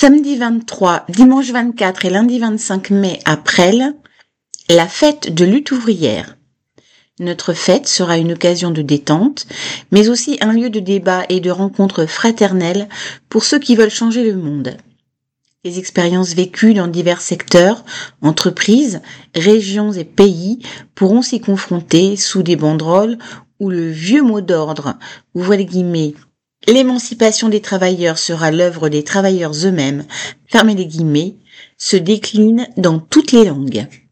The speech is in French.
Samedi 23, dimanche 24 et lundi 25 mai à Presles, la fête de lutte ouvrière. Notre fête sera une occasion de détente, mais aussi un lieu de débat et de rencontres fraternelles pour ceux qui veulent changer le monde. Les expériences vécues dans divers secteurs, entreprises, régions et pays pourront s'y confronter sous des banderoles où le vieux mot d'ordre, ouvrez les guillemets, l'émancipation des travailleurs sera l'œuvre des travailleurs eux-mêmes, fermez les guillemets, se décline dans toutes les langues.